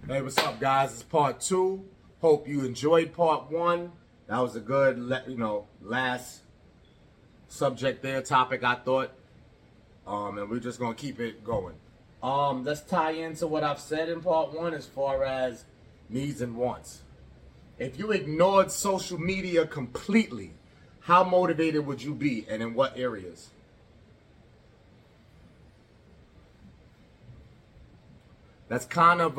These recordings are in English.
Hey, what's up, guys? It's part two. Hope you enjoyed part one. That was a good, last subject there, topic, I thought. And we're just gonna keep it going. Let's tie into what I've said in part one as far as needs and wants. If you ignored social media completely, how motivated would you be, and in what areas? That's kind of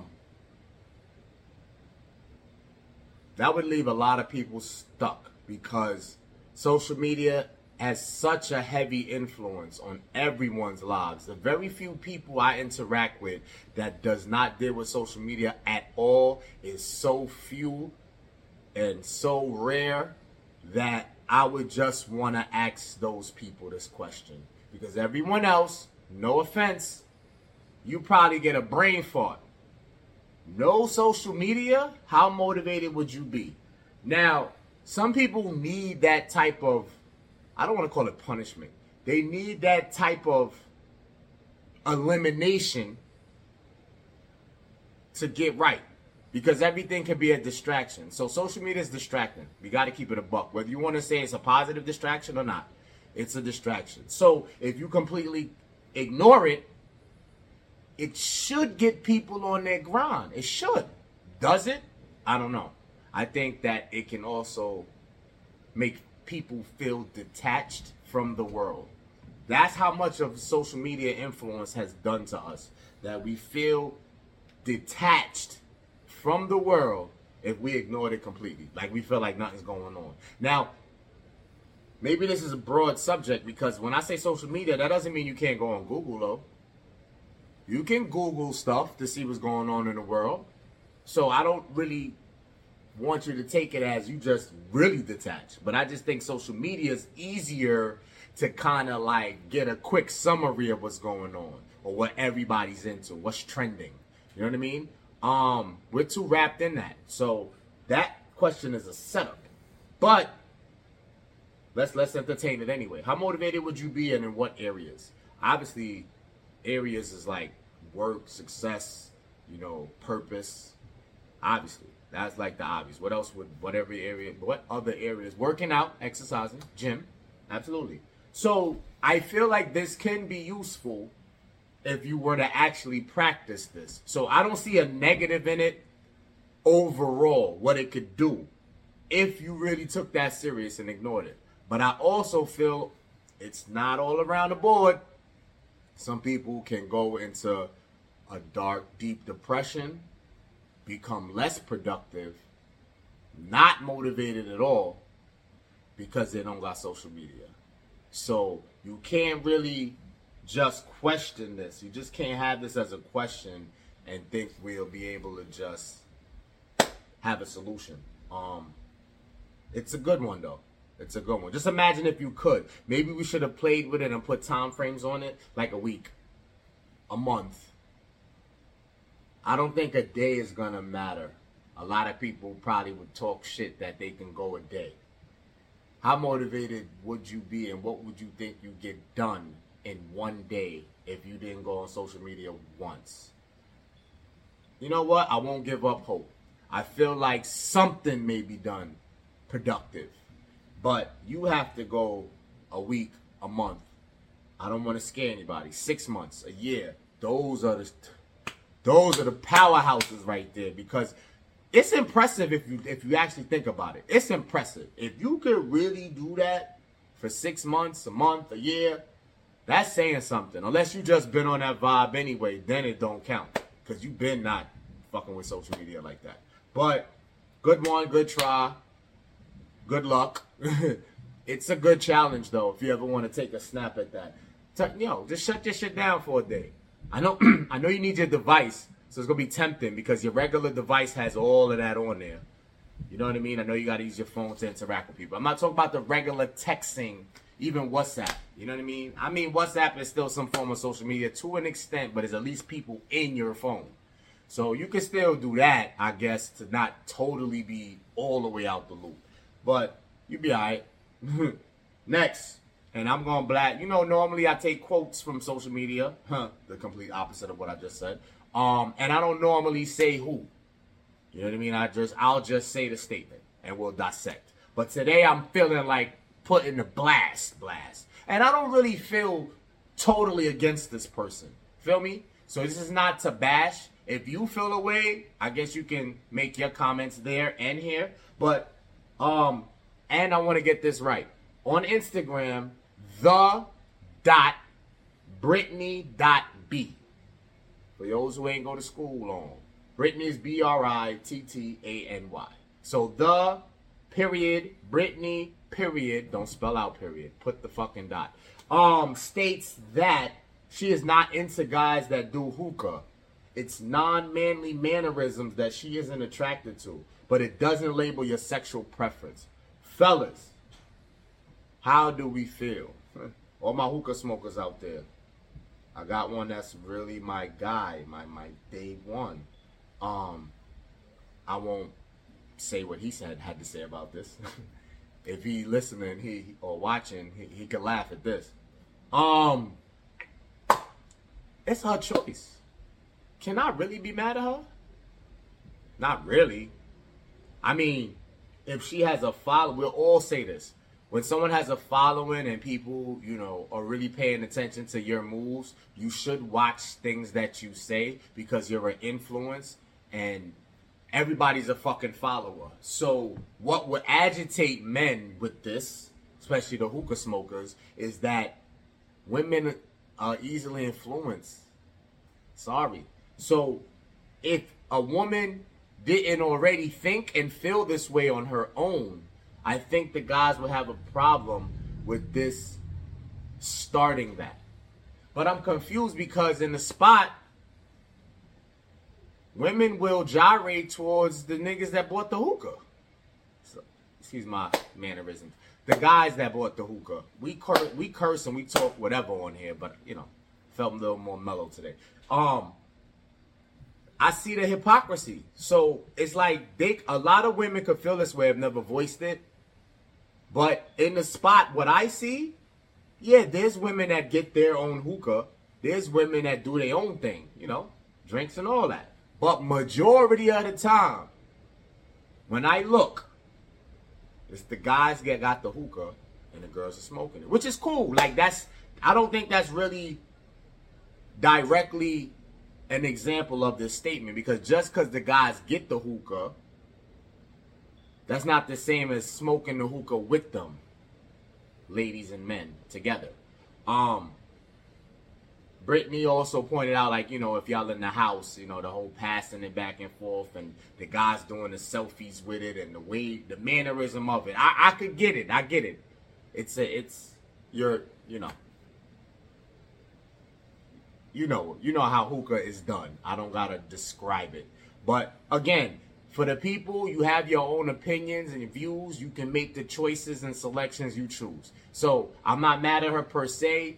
that would leave a lot of people stuck because social media has such a heavy influence on everyone's lives. The very few people I interact with that does not deal with social media at all is so few and so rare that I would just want to ask those people this question. Because everyone else, no offense, you probably get a brain fart. No social media, how motivated would you be? Now, some people need that type of, I don't want to call it punishment. They need that type of elimination to get right. Because everything can be a distraction. So social media is distracting. We got to keep it a buck. Whether you want to say it's a positive distraction or not, it's a distraction. So if you completely ignore it, it should get people on their grind. It should. Does it? I don't know. I think that it can also make people feel detached from the world. That's how much of social media influence has done to us. That we feel detached from the world if we ignored it completely. Like we feel like nothing's going on. Now, maybe this is a broad subject because when I say social media, that doesn't mean you can't go on Google though. You can Google stuff to see what's going on in the world. So I don't really want you to take it as you just really detached. But I just think social media is easier to kind of like get a quick summary of what's going on or what everybody's into, what's trending. You know what I mean? We're too wrapped in that. So that question is a setup. But let's entertain it anyway. How motivated would you be and in what areas? Obviously, areas is like work, success, purpose. Obviously, that's like the obvious. What else would, what other areas? Working out, exercising, gym, absolutely. So I feel like this can be useful if you were to actually practice this. So I don't see a negative in it overall, what it could do if you really took that serious and ignored it. But I also feel it's not all around the board. Some people can go into a dark, deep depression, become less productive, not motivated at all because they don't got social media. So you can't really just question this. You just can't have this as a question and think we'll be able to just have a solution. It's a good one though. It's a good one. Just imagine if you could. Maybe we should have played with it and put time frames on it, like a week, a month. I don't think a day is going to matter. A lot of people probably would talk shit that they can go a day. How motivated would you be and what would you think you get done in one day if you didn't go on social media once? You know what? I won't give up hope. I feel like something may be done productive. But you have to go a week, a month. I don't want to scare anybody. 6 months, a year. Those are the powerhouses right there. Because it's impressive if you actually think about it. It's impressive. If you could really do that for 6 months, a month, a year, that's saying something. Unless you just been on that vibe anyway, then it don't count. Because you've been not fucking with social media like that. But good one, good try. Good luck. It's a good challenge, though, if you ever want to take a snap at that. Just shut your shit down for a day. I know you need your device, so it's going to be tempting because your regular device has all of that on there. You know what I mean? I know you got to use your phone to interact with people. I'm not talking about the regular texting, even WhatsApp. You know what I mean? I mean, WhatsApp is still some form of social media to an extent, but there's at least people in your phone. So you can still do that, I guess, to not totally be all the way out the loop. But you be all right. Next, and I'm going black. Normally I take quotes from social media. The complete opposite of what I just said. And I don't normally say who. You know what I mean? I'll just say the statement and we'll dissect. But today I'm feeling like putting the blast. And I don't really feel totally against this person. Feel me? So this is not to bash. If you feel a way, I guess you can make your comments there and here. But and I want to get this right. On Instagram, the.Brittany.B. For those who ain't go to school long. Brittany is Brittany. So the period, Brittany period, don't spell out period, put the fucking dot. States that she is not into guys that do hookah. It's non-manly mannerisms that she isn't attracted to, but it doesn't label your sexual preference. Fellas, how do we feel? All my hookah smokers out there. I got one that's really my guy, my day one. I won't say what he had to say about this. If he listening, or watching, he could laugh at this. It's her choice. Can I really be mad at her? Not really. I mean, if she has a following, we'll all say this. When someone has a following and people, are really paying attention to your moves, you should watch things that you say because you're an influence and everybody's a fucking follower. So what would agitate men with this, especially the hookah smokers, is that women are easily influenced. Sorry. So if a woman didn't already think and feel this way on her own, I think the guys would have a problem with this starting that. But I'm confused because in the spot, women will gyrate towards the niggas that bought the hookah. So, excuse my mannerisms. The guys that bought the hookah. We curse and we talk whatever on here, but, felt a little more mellow today. I see the hypocrisy. So it's like a lot of women could feel this way, have never voiced it. But in the spot, what I see, yeah, there's women that get their own hookah. There's women that do their own thing, drinks and all that. But majority of the time, when I look, it's the guys that got the hookah and the girls are smoking it, which is cool. Like I don't think that's really directly an example of this statement, because just because the guys get the hookah, that's not the same as smoking the hookah with them, ladies and men together. Brittany also pointed out, like, if y'all in the house, the whole passing it back and forth and the guys doing the selfies with it and the mannerism of it. I could get it. I get it. You know how hookah is done. I don't gotta describe it. But again, for the people, you have your own opinions and views. You can make the choices and selections you choose. So I'm not mad at her per se.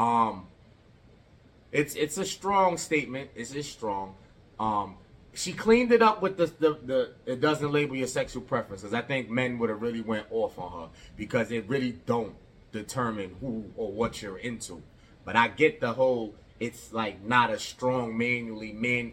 It's a strong statement. It's just strong. She cleaned it up with the it doesn't label your sexual preference, because I think men would have really went off on her because it really don't determine who or what you're into. But I get the whole, it's like not a strong manly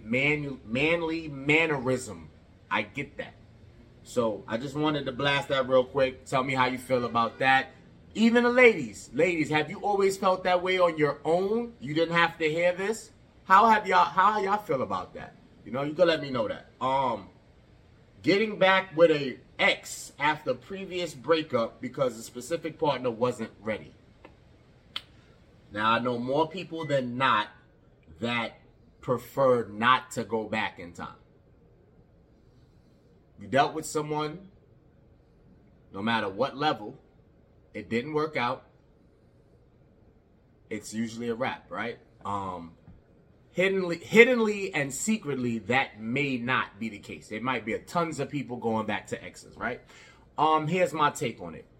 mannerism. I get that. So I just wanted to blast that real quick. Tell me how you feel about that. Even the ladies, have you always felt that way on your own? You didn't have to hear this? How y'all feel about that? You can let me know that. Getting back with a ex after previous breakup because the specific partner wasn't ready. Now I know more people than not that prefer not to go back in time. You dealt with someone, no matter what level, it didn't work out. It's usually a wrap, right? Hiddenly and secretly, that may not be the case. There might be tons of people going back to exes, right? Here's my take on it.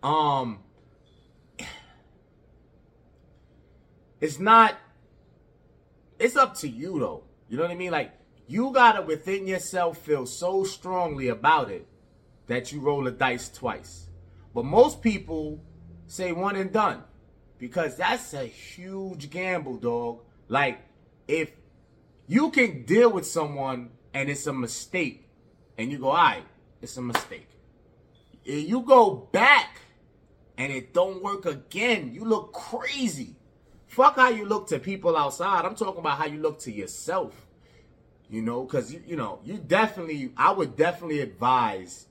It's up to you though. You know what I mean? Like, you gotta within yourself feel so strongly about it that you roll the dice twice. But most people say one and done, because that's a huge gamble, dog. Like, if You can deal with someone and it's a mistake, and you go, all right, it's a mistake. If you go back and it don't work again, you look crazy. Fuck how you look to people outside. I'm talking about how you look to yourself. You know, because, you definitely, I would definitely advise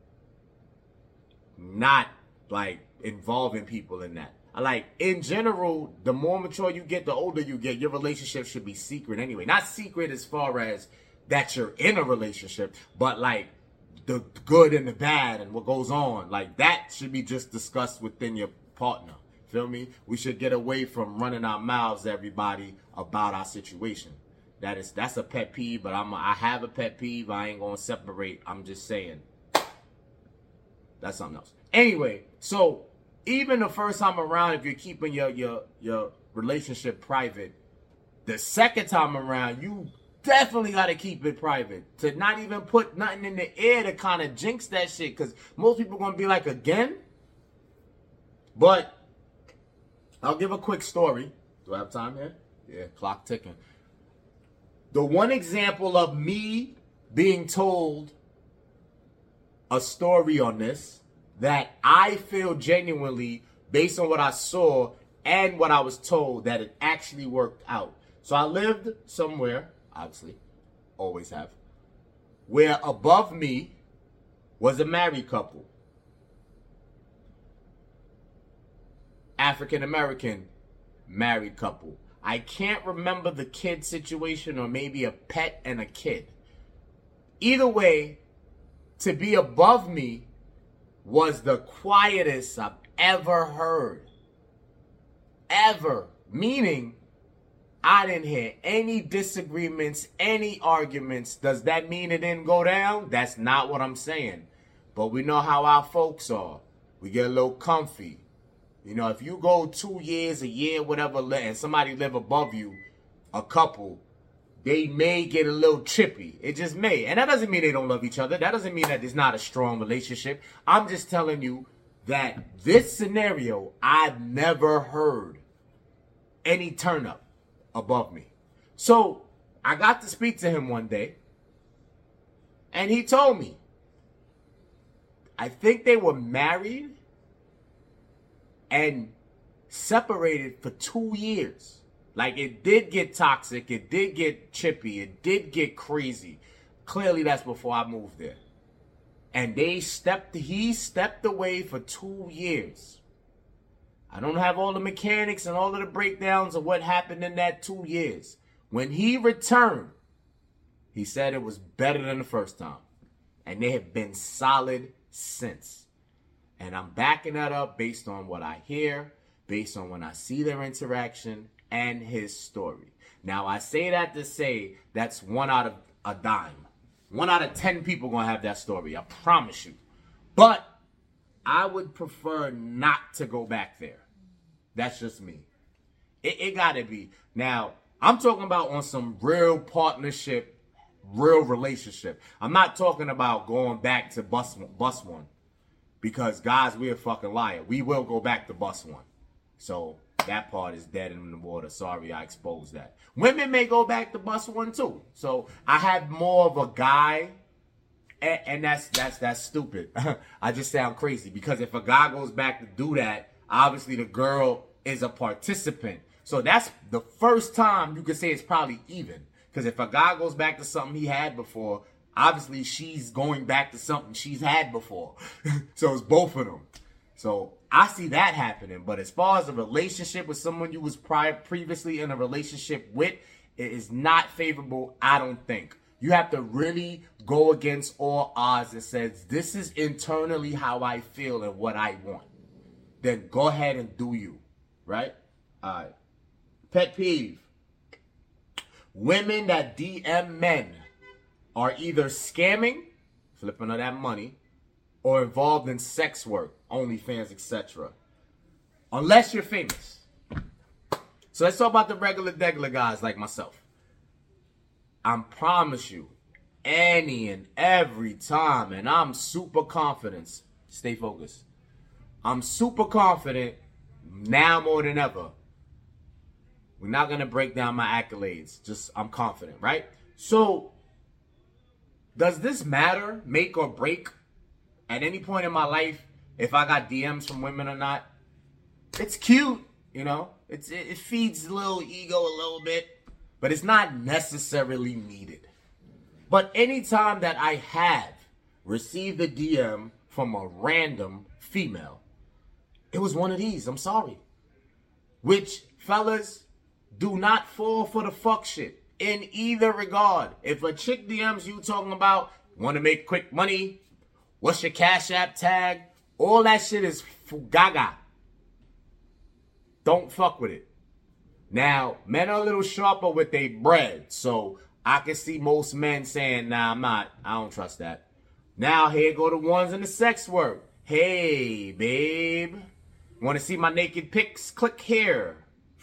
not, like, involving people in that. Like, in general, the more mature you get, the older you get, your relationship should be secret anyway. Not secret as far as that you're in a relationship, but, like, the good and the bad and what goes on. Like, that should be just discussed within your partner. Feel me? We should get away from running our mouths to everybody about our situation. That's a pet peeve, but I have a pet peeve. I ain't gonna separate. I'm just saying. That's something else. Anyway, so even the first time around, if you're keeping your relationship private, the second time around, you definitely got to keep it private. To not even put nothing in the air to kind of jinx that shit. Because most people are going to be like, again? But I'll give a quick story. Do I have time here? Yeah, clock ticking. The one example of me being told a story on this that I feel genuinely, based on what I saw and what I was told, that it actually worked out. So I lived somewhere, obviously, always have, where above me was a married couple. African-American married couple. I can't remember the kid situation, or maybe a pet and a kid. Either way, to be above me was the quietest I've ever heard. Ever. Meaning, I didn't hear any disagreements, any arguments. Does that mean it didn't go down? That's not what I'm saying. But we know how our folks are. We get a little comfy. You know, if you go 2 years, a year, whatever, and somebody live above you, a couple, they may get a little chippy. It just may. And that doesn't mean they don't love each other. That doesn't mean that there's not a strong relationship. I'm just telling you that this scenario, I've never heard any turn up above me. So I got to speak to him one day, and he told me, I think they were married and separated for 2 years. Like, it did get toxic, it did get chippy, it did get crazy. Clearly, that's before I moved there. And he stepped away for 2 years. I don't have all the mechanics and all of the breakdowns of what happened in that 2 years. When he returned, he said it was better than the first time. And they have been solid since. And I'm backing that up based on what I hear, based on when I see their interaction, and his story. Now, I say that to say that's 1 out of a dime. 1 out of 10 people gonna have that story, I promise you. But I would prefer not to go back there. That's just me. It gotta be. Now, I'm talking about on some real partnership, real relationship. I'm not talking about going back to bus one. Because, guys, we're a fucking liar. We will go back to bus one. So, that part is dead in the water. Sorry, I exposed that. Women may go back to bus one, too. So, I have more of a guy. And that's stupid. I just sound crazy. Because if a guy goes back to do that, obviously the girl is a participant. So, that's the first time you could say it's probably even. Because if a guy goes back to something he had before, obviously, she's going back to something she's had before. So it's both of them. So I see that happening. But as far as a relationship with someone you was previously in a relationship with, it is not favorable, I don't think. You have to really go against all odds and says, this is internally how I feel and what I want. Then go ahead and do you. Right? All right. Pet peeve. Women that DM men are either scamming, flipping of that money, or involved in sex work, OnlyFans, etc. Unless you're famous. So let's talk about the regular guys like myself. I promise you, any and every time, and I'm super confident, stay focused. I'm super confident, now more than ever, We're not going to break down my accolades. Just, I'm confident, right? So, does this matter, make or break, at any point in my life, if I got DMs from women or not? It's cute, you know? It feeds a little ego a little bit, but it's not necessarily needed. But anytime that I have received a DM from a random female, it was one of these. I'm sorry. Which, fellas, do not fall for the fuck shit in either regard. If a chick DMs you talking about, want to make quick money, what's your Cash App tag, all that shit is gaga. Don't fuck with it. Now, men are a little sharper with their bread, so I can see most men saying, nah, I'm not. I don't trust that. Now, here go the ones in the sex work. Hey, babe. Want to see my naked pics? Click here.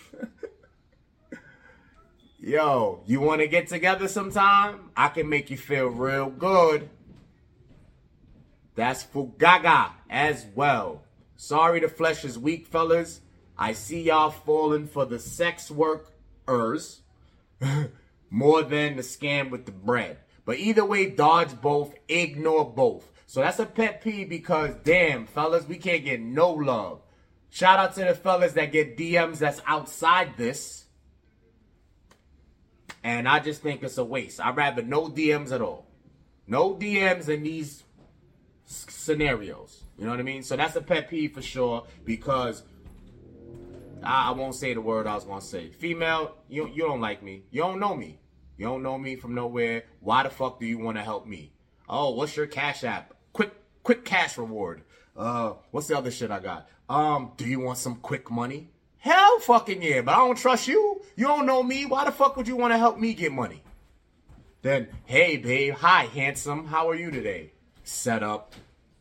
Yo, you want to get together sometime? I can make you feel real good. That's fugaga as well. Sorry the flesh is weak, fellas. I see y'all falling for the sex workers more than the scam with the bread. But either way, dodge both, ignore both. So that's a pet peeve because, damn, fellas, we can't get no love. Shout out to the fellas that get DMs that's outside this. And I just think it's a waste. I'd rather no DMs at all. No DMs in these scenarios. You know what I mean? So that's a pet peeve for sure because I won't say the word I was going to say. Female, you don't like me. You don't know me. You don't know me from nowhere. Why the fuck do you want to help me? Oh, what's your Cash App? Quick cash reward. What's the other shit I got? Do you want some quick money? Hell fucking yeah, but I don't trust you. You don't know me. Why the fuck would you want to help me get money? Then, hey babe, hi handsome, how are you today? Set up.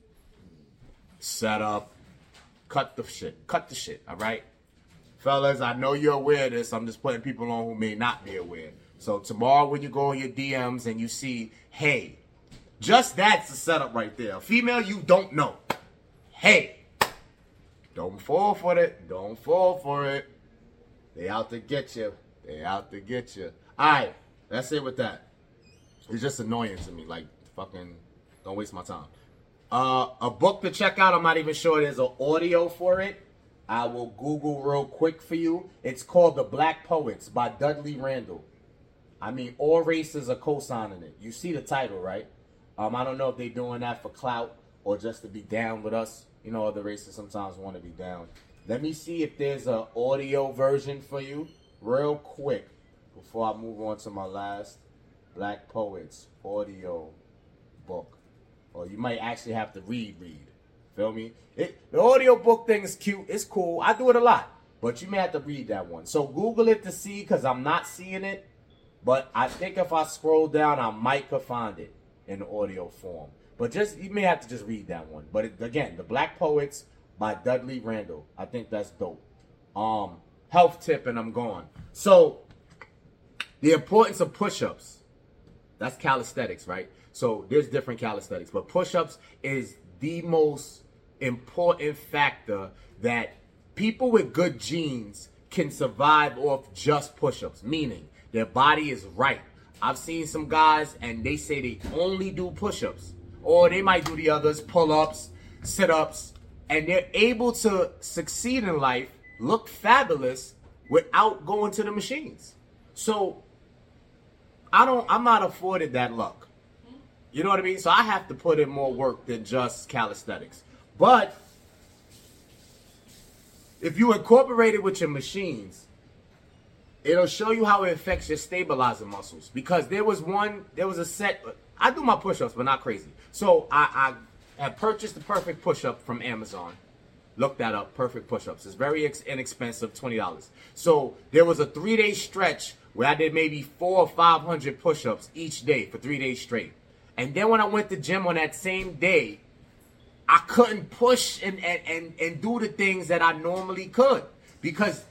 Cut the shit, all right? Fellas, I know you're aware of this. I'm just putting people on who may not be aware. So tomorrow when you go in your DMs and you see, hey, just that's the setup right there. A female you don't know. Hey, don't fall for it. Don't fall for it. They out to get you. All right, that's it with that. It's just annoying to me. Like, fucking, don't waste my time. A book to check out. I'm not even sure there's an audio for it. I will Google real quick for you. It's called The Black Poets by Dudley Randall. I mean, all races are co-signing it. You see the title, right? I don't know if they're doing that for clout or just to be down with us. You know, other races sometimes want to be down. Let me see if there's an audio version for you real quick before I move on to my last Black Poets audio book. Or you might actually have to read. Feel me? The audio book thing is cute. It's cool. I do it a lot. But you may have to read that one. So Google it to see because I'm not seeing it. But I think if I scroll down, I might could find it in audio form. But you may have to just read that one. But again, The Black Poets by Dudley Randall. I think that's dope. Health tip and I'm gone. So, the importance of push-ups. That's calisthenics, right? So, there's different calisthenics. But push-ups is the most important factor that people with good genes can survive off just push-ups. Meaning, their body is right. I've seen some guys and they say they only do push-ups. Or they might do the others, pull-ups, sit-ups. And they're able to succeed in life, look fabulous, without going to the machines. So, I'm not afforded that luck. You know what I mean? So I have to put in more work than just calisthenics. But, if you incorporate it with your machines, it'll show you how it affects your stabilizer muscles. Because there was a set, I do my push-ups, but not crazy. So I have purchased the Perfect Push-Up from Amazon. Look that up, Perfect Push-Ups. It's very inexpensive, $20. So there was a 3-day stretch where I did maybe 400 or 500 push-ups each day for 3 days straight. And then when I went to gym on that same day, I couldn't push and do the things that I normally could. Because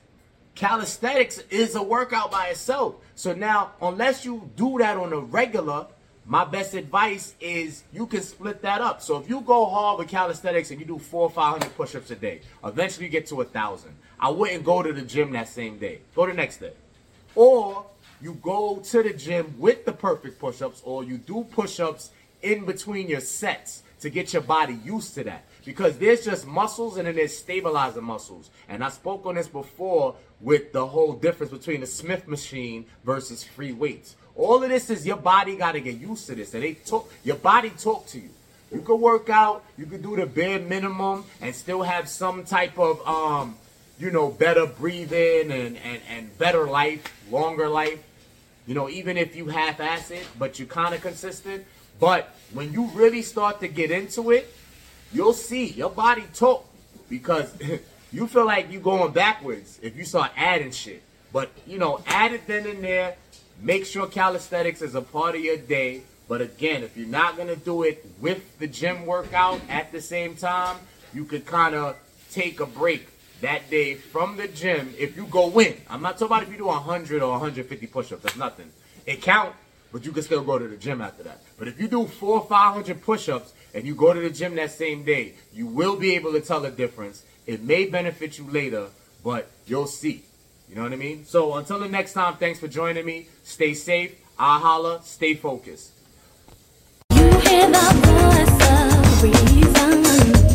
calisthenics is a workout by itself. So now, unless you do that on a regular, my best advice is you can split that up. So if you go hard with calisthenics and you do 400 or 500 push-ups a day, eventually you get to 1,000. I wouldn't go to the gym that same day. Go the next day. Or you go to the gym with the perfect push-ups, or you do push-ups in between your sets to get your body used to that. Because there's just muscles and then there's stabilizer muscles. And I spoke on this before with the whole difference between the Smith machine versus free weights. All of this is your body got to get used to this. And your body talk to you. You can work out, you can do the bare minimum and still have some type of, better breathing and better life, longer life. Even if you half-ass it, but you're kind of consistent. But when you really start to get into it, you'll see your body talk, because you feel like you're going backwards if you start adding shit. But, add it then and there. Make sure calisthenics is a part of your day. But again, if you're not going to do it with the gym workout at the same time, you could kind of take a break that day from the gym if you go in. I'm not talking about if you do 100 or 150 push-ups. That's nothing. It counts, but you can still go to the gym after that. But if you do 400 or 500 push-ups and you go to the gym that same day, you will be able to tell the difference. It may benefit you later, but you'll see. You know what I mean? So until the next time, thanks for joining me. Stay safe. I'll holla. Stay focused. You hear the voice of reason.